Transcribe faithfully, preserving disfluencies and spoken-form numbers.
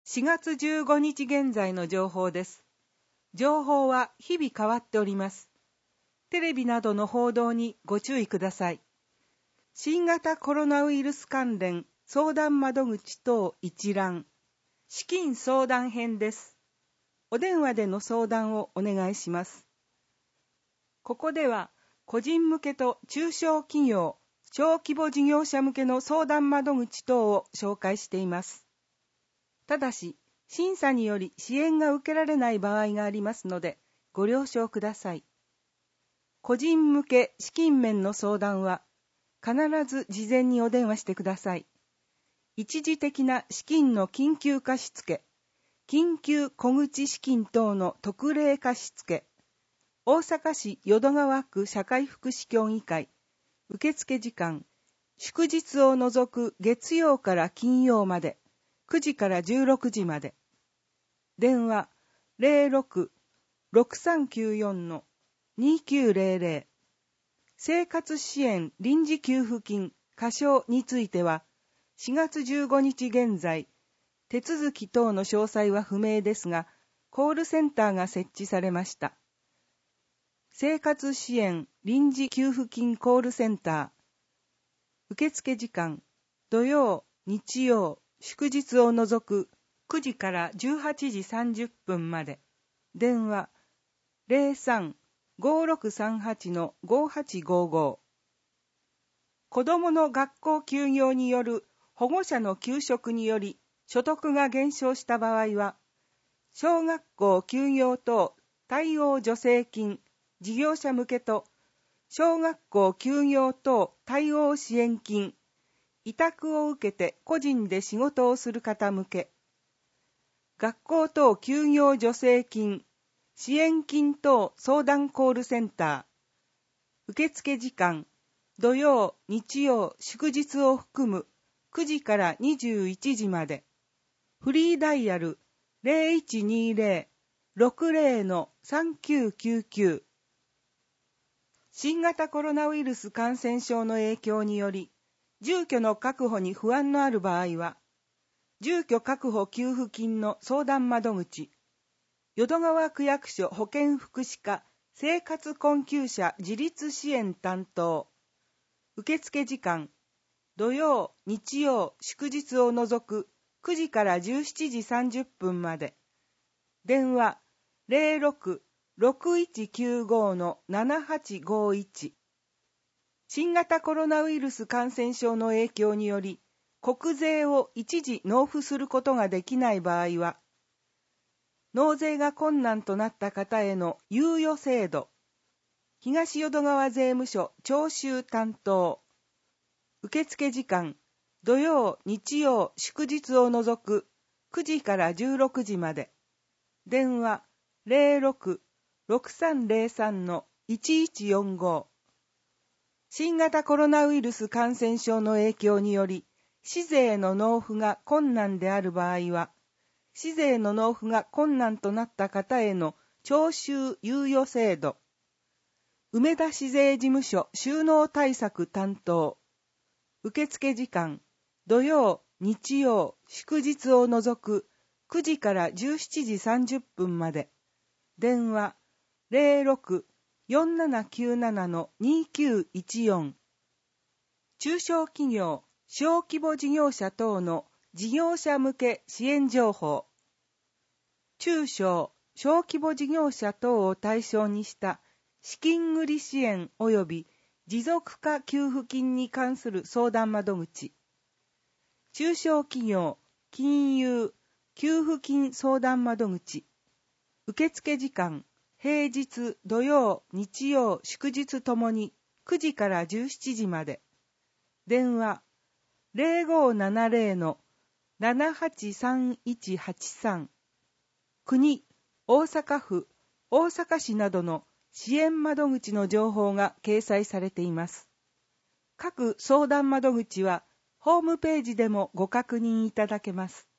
しがつじゅうごにち現在の情報です。情報は日々変わっております。テレビなどの報道にご注意ください。新型コロナウイルス関連相談窓口等一覧、資金相談編です。お電話での相談をお願いします。ここでは個人向けと中小企業、小規模事業者向けの相談窓口等を紹介しています。ただし、審査により支援が受けられない場合がありますので、ご了承ください。個人向け資金面の相談は、必ず事前にお電話してください。一時的な資金の緊急貸付、緊急小口資金等の特例貸付、大阪市淀川区社会福祉協議会、受付時間、祝日を除く月曜から金曜まで、くじからじゅうろくじまで。電話 ゼロろく ろくさんきゅうよん にきゅうゼロゼロ。生活支援臨時給付金過少については、しがつじゅうごにち現在、手続き等の詳細は不明ですが、コールセンターが設置されました。生活支援臨時給付金コールセンター。受付時間、土曜、日曜、祝日を除くくじからじゅうはちじさんじゅっぷんまで。電話 ゼロさん ごろくさんはち ごはちごご。子どもの学校休業による保護者の休職により所得が減少した場合は、小学校休業等対応助成金事業者向けと小学校休業等対応支援金委託を受けて個人で仕事をする方向け、学校等休業助成金、支援金等相談コールセンター、受付時間、土曜、日曜、祝日を含むくじからにじゅういちじまで、フリーダイヤル ゼロいちにゼロ ろくゼロ さんきゅうきゅうきゅう。新型コロナウイルス感染症の影響により、住居の確保に不安のある場合は、住居確保給付金の相談窓口、淀川区役所保健福祉課生活困窮者自立支援担当、受付時間、土曜、日曜、祝日を除くくじからじゅうしちじさんじゅっぷんまで、電話 ゼロろく ろくいちきゅうご ななはちごいち。新型コロナウイルス感染症の影響により、国税を一時納付することができない場合は、納税が困難となった方への猶予制度、東淀川税務署徴収担当、受付時間、土曜、日曜、祝日を除くくじからじゅうろくじまで、電話 ゼロろく ろくさんゼロさん いちいちよんご。新型コロナウイルス感染症の影響により、市税の納付が困難である場合は、市税の納付が困難となった方への徴収猶予制度、梅田市税事務所収納対策担当、受付時間、土曜、日曜、祝日を除くくじからじゅうしちじさんじゅっぷんまで、電話 ゼロろく よんななきゅうなな にきゅういちよん。中小企業、小規模事業者等の事業者向け支援情報。中小、小規模事業者等を対象にした資金繰り支援及び持続化給付金に関する相談窓口。中小企業、金融、給付金相談窓口。受付時間、平日、土曜、日曜、祝日ともにくじからじゅうしちじまで。電話ゼロごななゼロ ななはちさんいちはちさん。国、大阪府、大阪市などの支援窓口の情報が掲載されています。各相談窓口はホームページでもご確認いただけます。